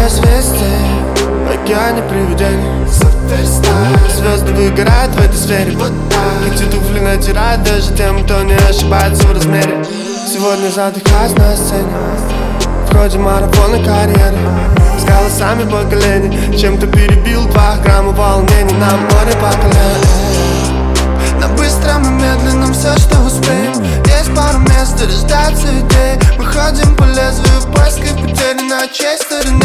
звезды в океане привидений. Звезды выгорают в этой сфере. Эти туфли натирают даже тем, кто не ошибается в размере. Сегодня задыхаюсь на сцене в ходе марафона карьеры. С голосами поколений чем-то перебил 2 грамма волнений. На море по колено. На быстром и медленном все, что успеем. Есть пару мест, где рождаются идеи. Мы ходим по лезвию в поисках потерянной чьей стороны.